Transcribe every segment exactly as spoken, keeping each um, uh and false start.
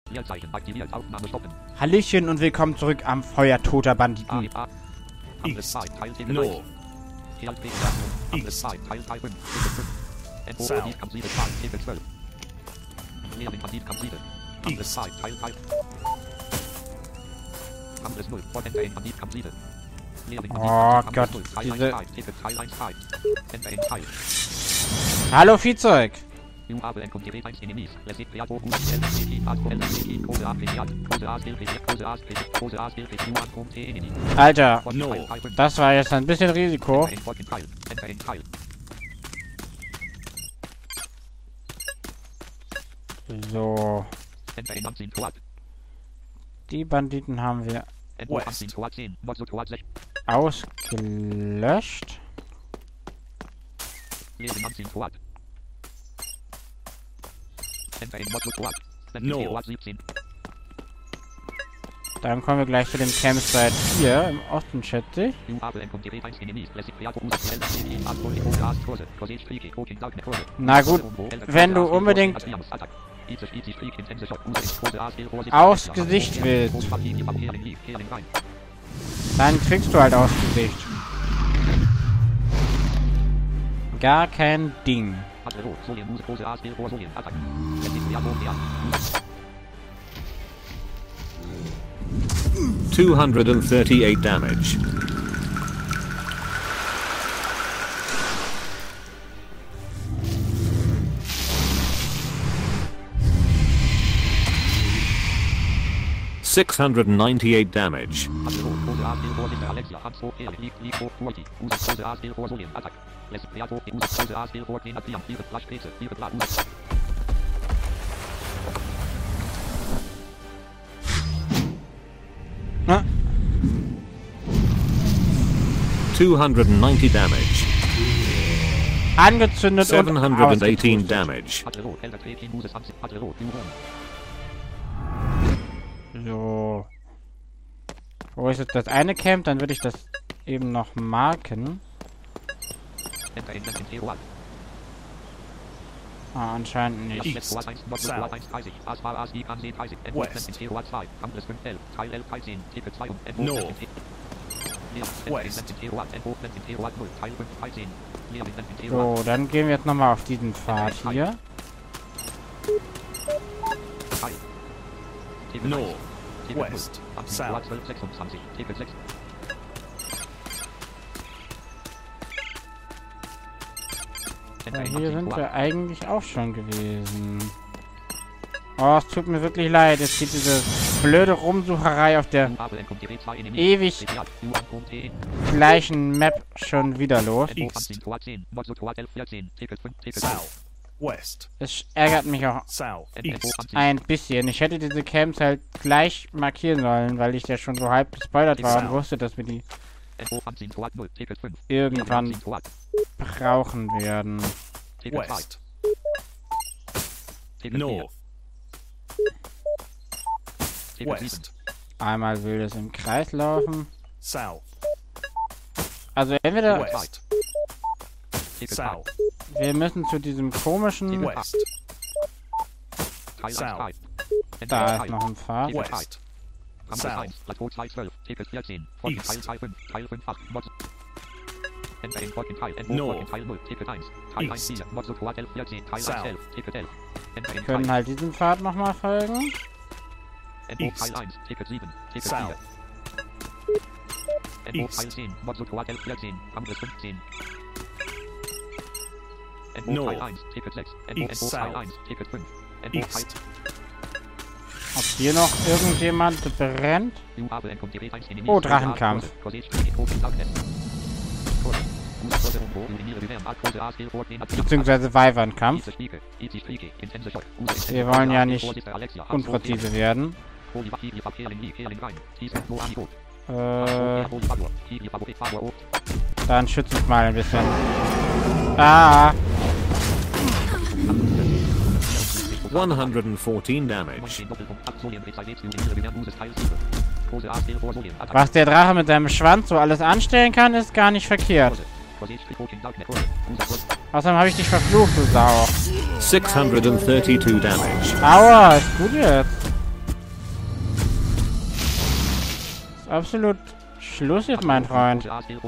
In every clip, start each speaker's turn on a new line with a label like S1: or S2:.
S1: Hallöchen und willkommen zurück am Feuer toter Banditen.
S2: East. North. East. South. East.
S1: Oh Gott, diese... Hallo Viehzeug! Alter, das war jetzt ein bisschen Risiko. So. Die Banditen haben wir ausgelöscht.
S2: No.
S1: Dann kommen wir gleich zu dem Campsite hier im Osten, schätze ich. Na gut, wenn du unbedingt aufs Gesicht willst, dann kriegst du halt aufs Gesicht. Gar kein Ding.
S3: two hundred thirty-eight damage. six hundred ninety-eight damage.
S1: Na?
S3: two hundred ninety damage.
S1: Angezündet
S3: seven
S1: und
S3: hundred eighteen
S1: ausgepustet.
S3: damage.
S1: So. Wo ist jetzt das eine Camp? Dann würde ich das eben noch marken. Ah, anscheinend nicht.
S2: East. South. West. North. West.
S1: So, dann gehen wir jetzt nochmal auf diesen Pfad hier.
S2: North. West. South.
S1: Ja, hier sind wir eigentlich auch schon gewesen. Oh, es tut mir wirklich leid. Jetzt geht diese blöde Rumsucherei auf der ewig gleichen Map schon wieder los.
S2: East. South. West.
S1: Es ärgert mich auch
S2: South. East.
S1: ein bisschen. Ich hätte diese Camps halt gleich markieren sollen, weil ich ja schon so halb gespoilert war und wusste, dass wir die irgendwann brauchen werden.
S2: West. North. West.
S1: Einmal wildes im Kreis laufen.
S2: South.
S1: Also entweder
S2: West. South.
S1: wir müssen zu diesem komischen...
S2: West. South.
S1: Da ist noch ein Pfad.
S2: West. South. East. North. East. South.
S1: Wir können halt diesem Pfad nochmal folgen.
S2: East. South. East. North. East. South. East.
S1: Ob hier noch irgendjemand brennt? Oh, Drachenkampf. Beziehungsweise Wyvernkampf. Wir wollen ja nicht unpräzise werden. Äh, dann schützt uns mal ein bisschen. Ah!
S3: one hundred fourteen damage.
S1: Was der Drache mit seinem Schwanz so alles anstellen kann, ist gar nicht verkehrt. Außerdem habe ich dich verflucht, du Sau.
S3: six hundred thirty-two damage.
S1: Aua, ist gut jetzt. absolut Schluss jetzt, mein Freund.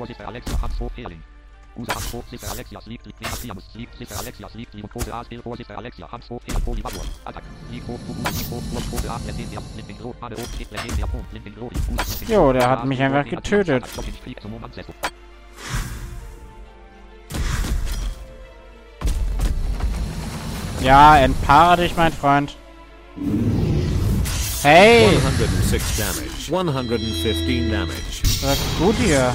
S1: Jo, der hat mich einfach getötet. Ja, entpaare dich, mein Freund. Hey!
S3: one hundred six damage. one hundred fifteen damage.
S1: Das ist gut hier.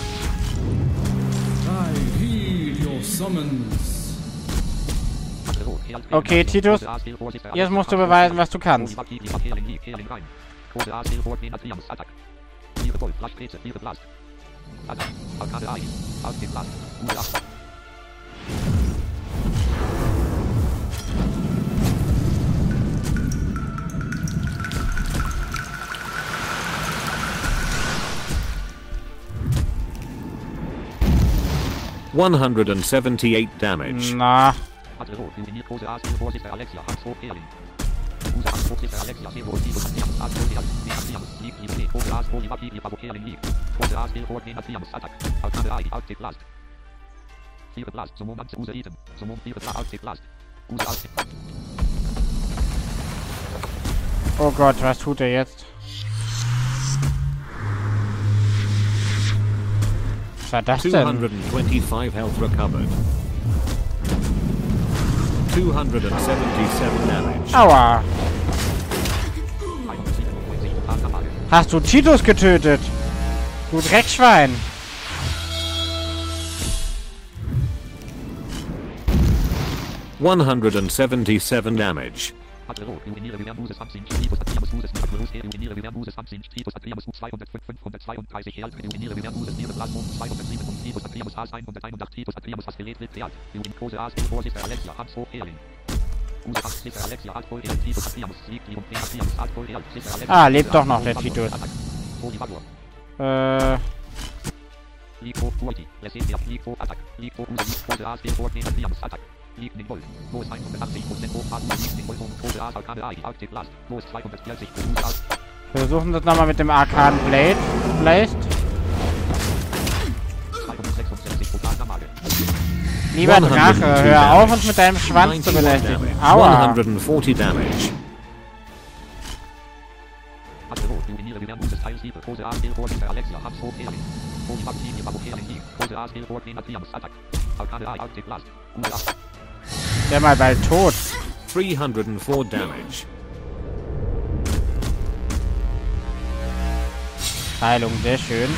S4: I heed your summons.
S1: Okay, Titus, jetzt musst du beweisen, was du kannst.
S3: one hundred seventy-eight damage.
S1: Na. Oh Gott, was tut er jetzt? Was war das
S3: two
S1: denn?
S3: hundred twenty-five health recovered. two hundred seventy-seven damage.
S1: Aua! Hast du Titus getötet? Du Dreckschwein!
S3: one hundred seventy-seven damage.
S1: Ah, lebt doch noch der Titus. Äh... Wir versuchen das nochmal mit dem Arkan Blade. Blast. Lieber Drache, hör auf, uns mit deinem Schwanz zu belästigen. Aua!
S3: one hundred forty damage.
S1: Der mal bald tot.
S3: three hundred four damage.
S1: Heilung, sehr schön.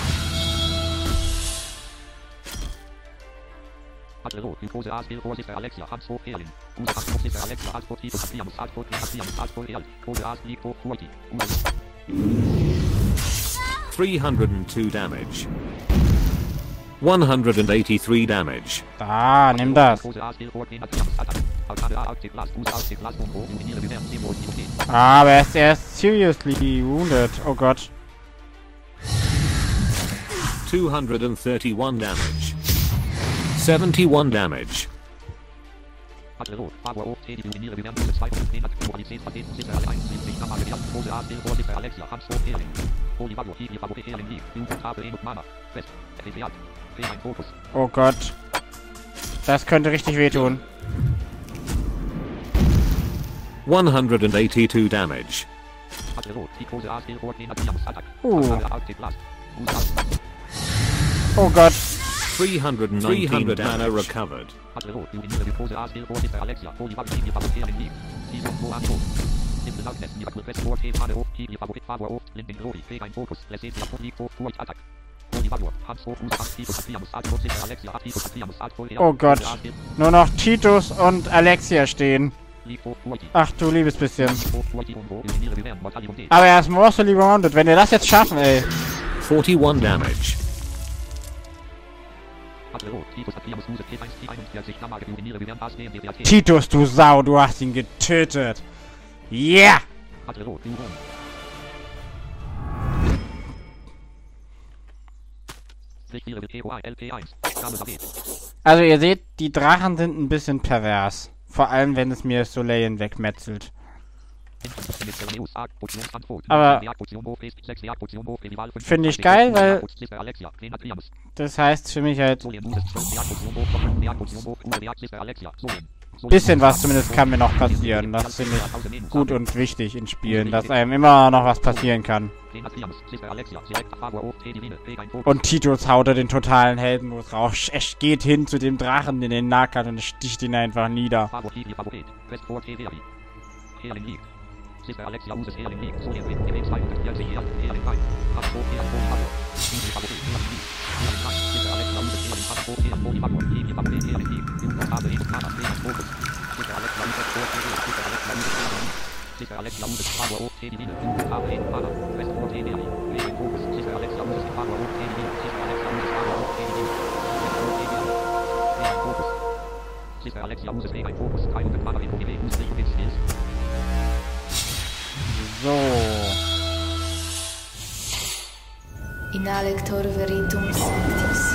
S3: three hundred two damage. one hundred eighty-three damage.
S1: Da, nimm das. Ah, aber er ist erst seriously wounded. Oh Gott.
S3: two hundred thirty-one damage. seventy-one damage.
S1: Oh Gott. Das könnte richtig wehtun.
S3: one hundred eighty-two damage.
S1: Uh. Oh Gott.
S3: three hundred nineteen mana recovered.
S1: Oh Gott. Nur noch Titus und Alexia stehen. Ach du liebes bisschen. Aber er ist mortally wounded. Wenn wir das jetzt schaffen, ey.
S3: forty-one damage.
S1: Titus, du Sau, du hast ihn getötet. Yeah! Also ihr seht, die Drachen sind ein bisschen pervers. Vor allem, wenn es mir Soleil wegmetzelt. Aber finde ich geil, weil das heißt für mich halt bisschen was zumindest kann mir noch passieren. Das finde ich gut und wichtig in Spielen, dass einem immer noch was passieren kann. Und Titus haut er den totalen Heldenmodus raus. Er geht hin zu dem Drachen in den Nahkampf und sticht ihn einfach nieder. So.
S5: Inalector veritum sanctis.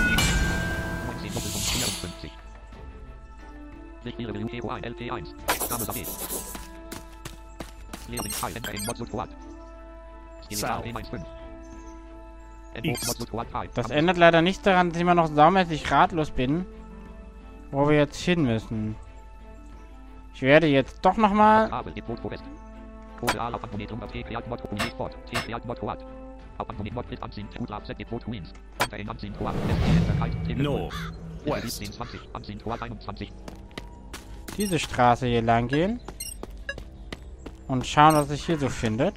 S1: Das ändert leider nichts daran, dass ich immer noch saumäßig ratlos bin, wo wir jetzt hin müssen. Ich werde jetzt doch nochmal... diese Straße hier lang gehen und schauen, was sich hier so findet.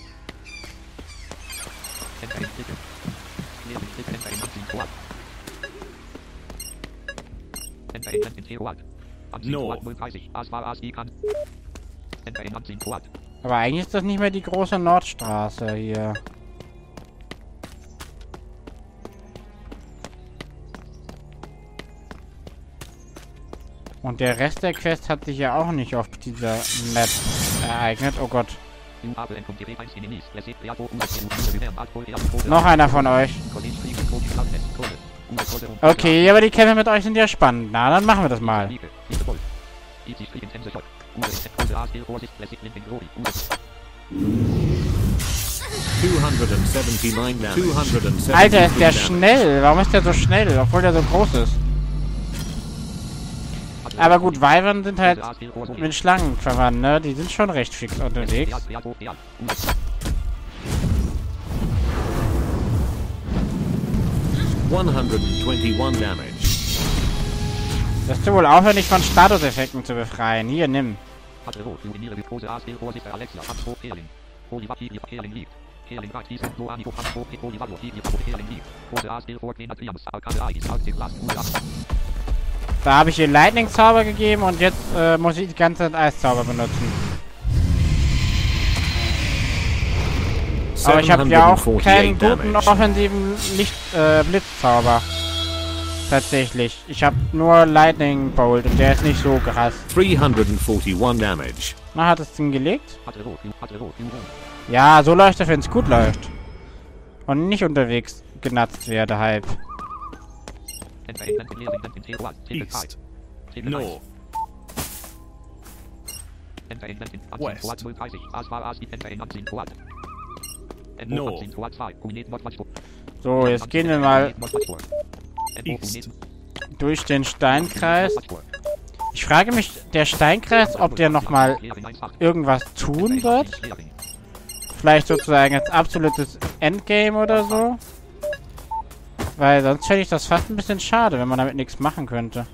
S2: No.
S1: Aber eigentlich ist das nicht mehr die große Nordstraße hier. Und der Rest der Quest hat sich ja auch nicht auf dieser Map ereignet. Oh Gott. Noch einer von euch. Okay, aber die Kämpfe mit euch sind ja spannend. Na, dann machen wir das mal. Alter, ist der schnell. Warum ist der so schnell, obwohl der so groß ist? Aber gut, Wyvern sind halt mit Schlangen verwandt, ne? Die sind schon recht fix unterwegs.
S3: hunderteinundzwanzig damage.
S1: Das ist wohl aufwendig von Statuseffekten zu befreien. Hier, nimm. Da habe ich ihr Lightning-Zauber gegeben und jetzt äh, muss ich die ganze Zeit Eiszauber benutzen. Aber ich habe ja auch keinen guten offensiven Licht äh, Blitzzauber. Tatsächlich. Ich habe nur Lightning Bolt und der ist nicht so krass.
S3: dreihunderteinundvierzig damage.
S1: Na, hat es den gelegt? Ja, so läuft er, wenn es gut läuft. Und nicht unterwegs genatzt werde halb.
S2: East. No. West. No.
S1: So, jetzt gehen wir mal
S2: East.
S1: durch den Steinkreis. Ich frage mich, der Steinkreis, ob der nochmal irgendwas tun wird? Vielleicht sozusagen als absolutes Endgame oder so? Weil sonst fände ich das fast ein bisschen schade, wenn man damit nichts machen könnte.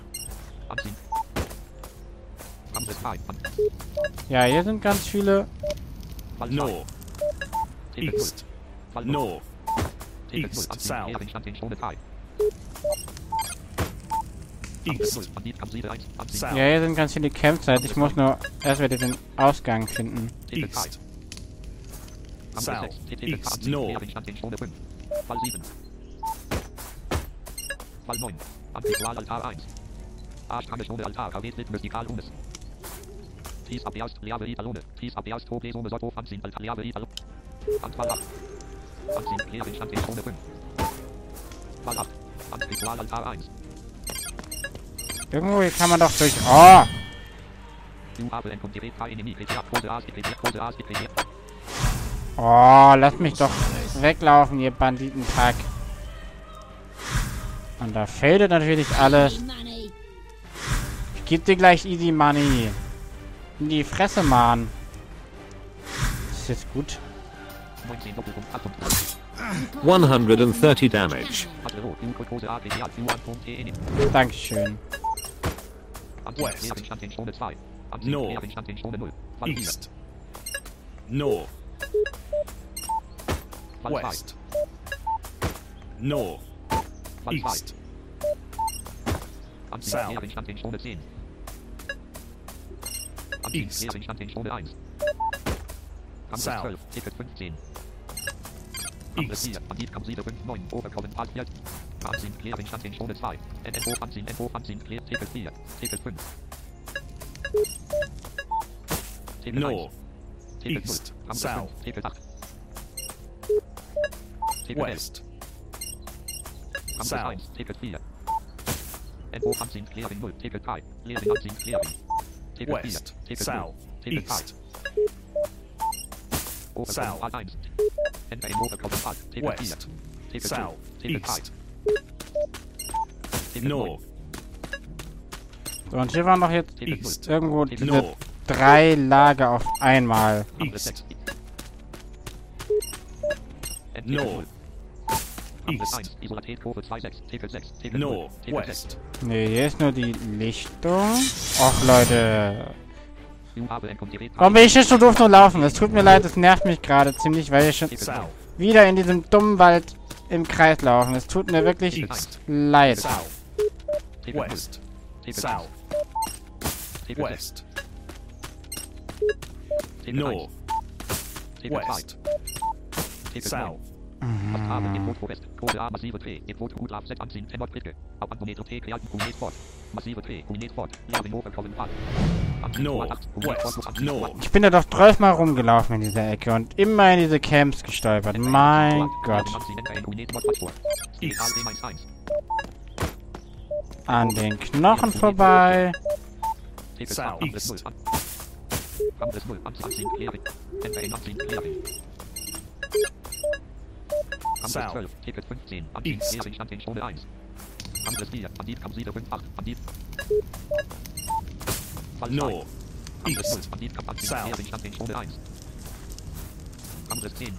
S1: Ja, hier sind ganz viele...
S2: No. East. No. East. South. East. South.
S1: Ja, hier sind ganz viele Campsites. Ich muss nur erst wieder den Ausgang finden.
S2: East. South. East. No. Fall neun. Antiqualaltar eins. Archkanechone Altar, Kavetlit Mystikal Unis. Fies Abjaust, Liave Italone. Fies Abjaust, Hoblesome Sotto, Anzin, Altar, Liave Italone. Anfall ab. Anzin, Klerin, Stand in Zone fünf. Fall ab. Antiqualaltar eins.
S1: Irgendwo hier kann man doch durch... Oh!
S2: Code A deklariert.
S1: Oh, lasst mich doch weglaufen, ihr Banditenpack. Und da fällt natürlich alles. Ich geb dir gleich Easy Money. In die Fresse, Mann. Das ist jetzt gut.
S2: neunzehn Doppelpunkt achtunddreißig.
S3: one hundred thirty damage.
S2: Adler Rot. Code A deklariert. Q1.de.
S1: Dankeschön.
S2: West. Stand in Zone zwei.
S6: No.
S2: Stand in Zone null.
S6: East. North. West. North. East. South.
S2: Stand in Zone zehn.
S6: East.
S2: Stand in Zone eins.
S6: South.
S2: zwölf. Ticket fünfzehn.
S6: East.
S2: Bandit Kamside fünf neun. Overkommen Pass vier. Anziehen Klären Stand in Zone zwei. N N O anziehen. N O anziehen Klär. Ticket vier. Ticket fünf. Ticket
S6: North.
S2: eins. Ticket
S6: East.
S2: null.
S6: South.
S2: Ticket acht. Ticket elf.
S6: West.
S2: Campus
S6: South.
S2: eins. Ticket vier. N O anziehen Klären null. Ticket drei. Lehren anziehen Klären. Ticket vier.
S6: West.
S2: Ticket
S6: South.
S2: null. Ticket drei.
S6: East.
S2: Overkommen
S6: South.
S2: Pass eins. N N Overkommen Pass. Ticket vier.
S6: West.
S2: Ticket
S6: South.
S2: fünf. Ticket drei.
S6: East.
S2: Ticket neun.
S6: North.
S1: So, und hier waren doch jetzt
S2: Ticket null.
S6: East.
S1: irgendwo diese
S6: North.
S1: drei Lager auf einmal.
S6: East.
S2: North.
S6: East.
S2: eins. Isolatet Kurve zwei sechs. Ticket sechs. Ticket
S6: North.
S2: null. Ticket sechs.
S6: West.
S1: Ne, hier ist nur die Lichtung. Och, Leute.
S2: Du habe N direkt.
S1: Warum bin ich hier so doof nur laufen? Es tut mir leid, es nervt mich gerade ziemlich, weil ich schon
S6: South.
S1: wieder in diesem dummen Wald im Kreis laufen. Es tut mir wirklich
S6: East.
S1: leid.
S6: South.
S2: Ticket null.
S6: West.
S2: Ticket
S6: South.
S2: Ticket sechs.
S6: West.
S2: Ticket
S6: North.
S2: eins. Ticket zwei.
S6: West.
S2: Ticket
S6: South.
S2: neun. Abgabe in Foto West. Code A massive Dreh. In Foto gut Set anziehen. Temot Brücke. Ab Abonneter T. Kreaten Kunet Fort. Massive Dreh. Kunet Fort. Lehren Overkommen Pass.
S6: North. West. North.
S1: Ich bin da doch zwölfmal rumgelaufen in dieser Ecke und immer in diese Camps gestolpert. Mein Gott.
S6: East.
S1: An den Knochen vorbei.
S6: South. East.
S2: Campus null. Anziehen Klären. N anziehen Klären. Campus
S6: South.
S2: zwölf. Ticket fünfzehn. Anziehen
S6: East.
S2: Klären stand in Zone eins. Campus vier. Bandit Kamside fünf acht. Bandit. Fall zwei.
S6: North.
S2: Campus null.
S6: East.
S2: Bandit Kamp anziehen
S6: South.
S2: Klären stand in Zone eins. Campus zehn.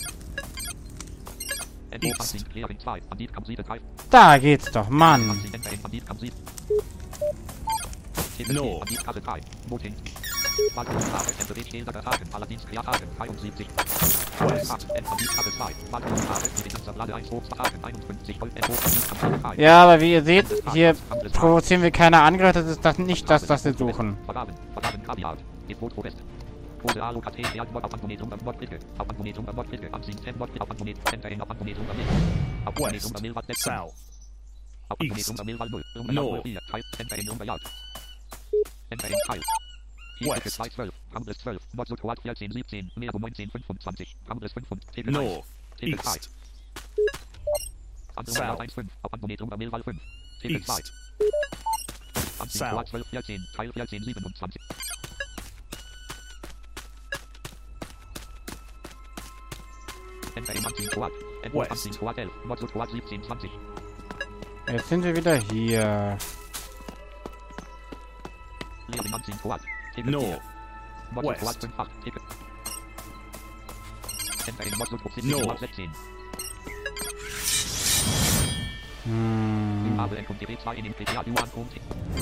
S2: N O
S6: East.
S2: anziehen Klären zwei. Bandit Kamside drei.
S1: Da geht's doch, Mann.
S2: Anziehen N Bandit Kamside. Ticket
S6: No.
S2: vier. Bandit Kasse drei. Voting. Wagner Tage. N W T. Tagen. Paladins Kreatagen. dreiundsiebzig.
S6: West.
S2: N Bandit Kasse zwei. Wagner Tage. Die Finanzblade eins. Hochstagen. einundfünfzig. Gold. N O Bandit Kamside drei.
S1: Ja, aber wie ihr seht, hier provozieren wir keine Angriffe. Das ist das nicht das, was wir suchen.
S2: Vergaben. Vergaben. Kaviar. In Foto West. Code A Lokate. Reagmod auf Antonetum am Nordbrücke. Auf Antonetum am Nordbrücke. Anziehen. Ten Nordbrücke. Auf Antonet. Center auf Antonetum am Mill. Auf Antonetum
S6: West.
S2: am Mill. Was
S6: South.
S2: Auf Antonetum am Mill. null.
S6: No.
S2: Center in Umberjaut. Center in Teil.
S6: West.
S2: zwei zwölf. Campus zwölf. Nordsuquad vierzehn siebzehn. Mero neunzehn fünfundzwanzig. Campus fünf und Ticket eins.
S6: North.
S2: Ticket drei.
S6: East.
S2: Antonetum
S6: South.
S2: eins fünf. Auf Antonetum am Mill. fünf. Ticket zwei.
S6: East.
S2: Anziehen
S6: South.
S2: Quad zwölf vierzehn. Teil vierzehn siebenundzwanzig. Enter in Anziehen Quad. Enter
S6: West.
S2: Anziehen Quad elf. Nordsuquad siebzehn zwanzig.
S1: Jetzt sind wir wieder hier.
S2: Lehren Anziehen Quad. Ticket
S6: North.
S2: vier. Nordsuquad
S6: West.
S2: fünf acht. Ticket. Enter in Nordsuquad
S6: North.
S2: sechzehn.
S1: Hm.
S2: Habe N und D B zwei in dem P T A Yuan und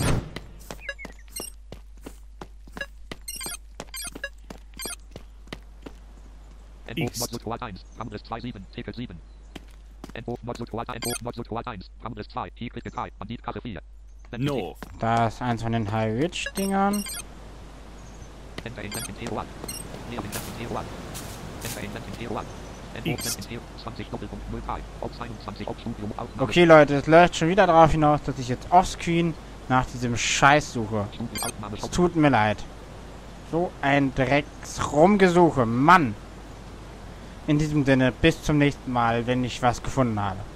S2: N O
S6: East.
S2: Nordsuquad eins. Campus zwei sieben. Ticket sieben. N O Nordsuquad N O Nordsuquad eins. Campus zwei. Ticket drei. Bandit Kasse vier.
S6: North.
S1: Da ist eins von den High-Rich-Dingern.
S2: Enter in Sentin T O eins. Lehren in Sentin T O eins. Enter in Sentin T O eins. N O
S6: East.
S2: Sentin T O zwanzig Doppelpunkt null drei. Auf zweiundzwanzig auf Studium auf
S1: Okay, Leute, es läuft schon wieder darauf hinaus, dass ich jetzt offscreen nach diesem Scheiß suche. Es tut mir leid. So ein Drecks-Rumgesuche, Mann. In diesem Sinne, bis zum nächsten Mal, wenn ich was gefunden habe.